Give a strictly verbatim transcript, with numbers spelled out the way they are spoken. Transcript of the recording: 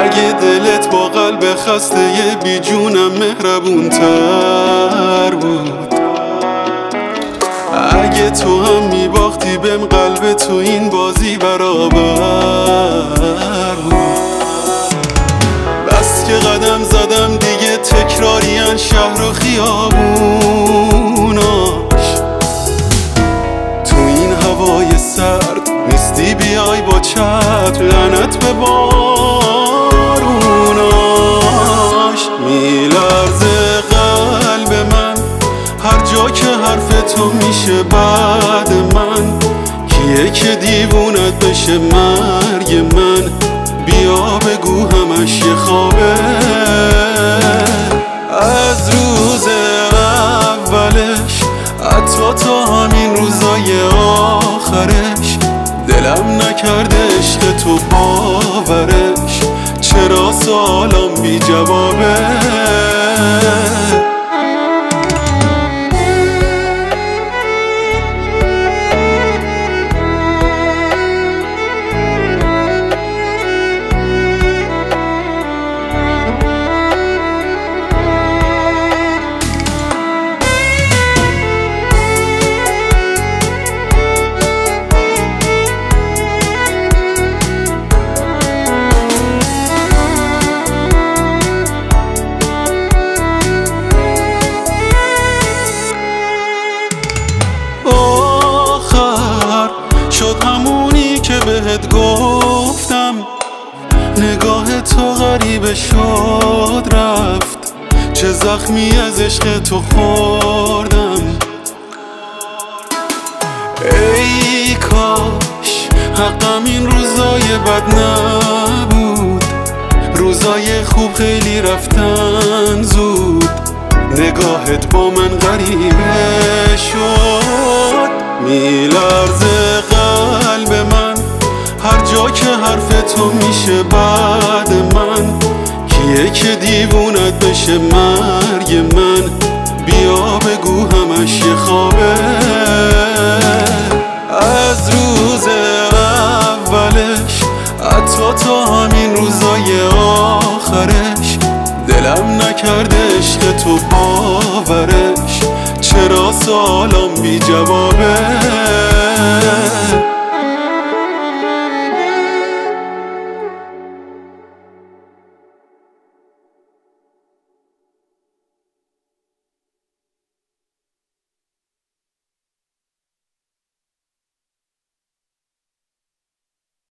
اگه دلت با قلب خسته بی جونم مهربون تر بود، اگه تو هم میباختی بهم قلب تو این بازی برابر بود. بس که قدم زدم دیگه تکراریان شهر و خیابوناش، تو این هوای سرد نیستی بیای با چتر لعنت به باروناش. میلرزه قلب من هر جا که حرف تو میشه بعد من، کیه که دیوونت بشه مرگ من؟ بیا بگو همش یه خوابه. از روز اولش حتی تا همین روزای آخرش دلم نکرده عشق تو باورش، چرا سوالم بی جوابه؟ شد همونی که بهت گفتم، نگاه تو غریبه شد رفت، چه زخمی از عشق تو خوردم. ای کاش حقم این روزای بد نبود، روزای خوب خیلی رفتن زود، نگاهت با من غریبه شد. میلرزه قلب من هر جا که حرف تو میشه بعد من، کیه که دیوونت بشه مرگ من؟ بیا بگو همش یه خوابه. از روز اولش حتی تا همین روزای آخرش دلم نکرده عشق تو باورش، چرا سوالم بی جوابه؟